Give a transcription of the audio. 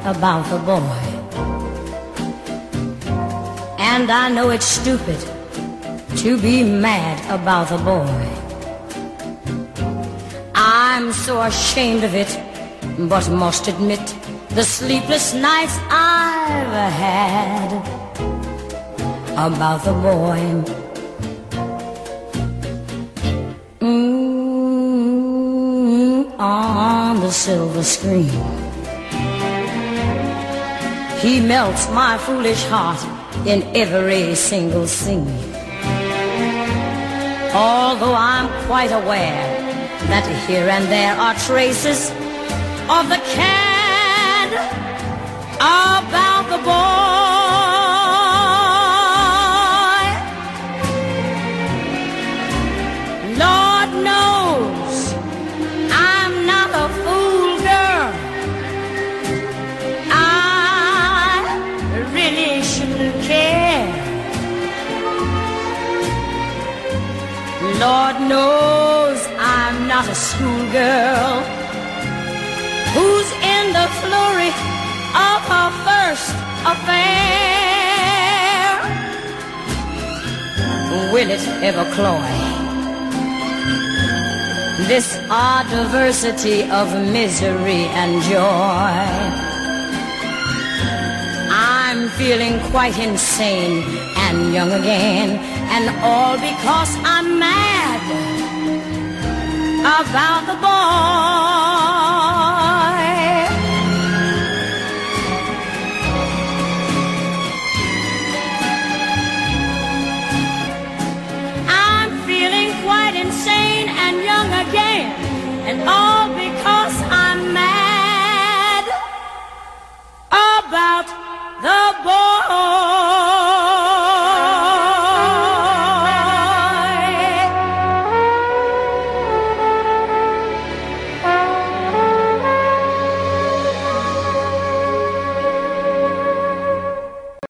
about the boy. And I know it's stupid to be mad about the boy. I'm so ashamed of it, but must admit the sleepless nights I've had about the boy. On the silver screen, he melts my foolish heart in every single scene. Although I'm quite aware that here and there are traces of the cad about the boy. Lord knows I'm not a fool, girl. I really shouldn't care. Lord knows I'm not a schoolgirl who's in the flurry of her first affair. Will it ever cloy this odd diversity of misery and joy? I'm feeling quite insane and young again, and all because I'm mad about the boy. I'm feeling quite insane and young again, and all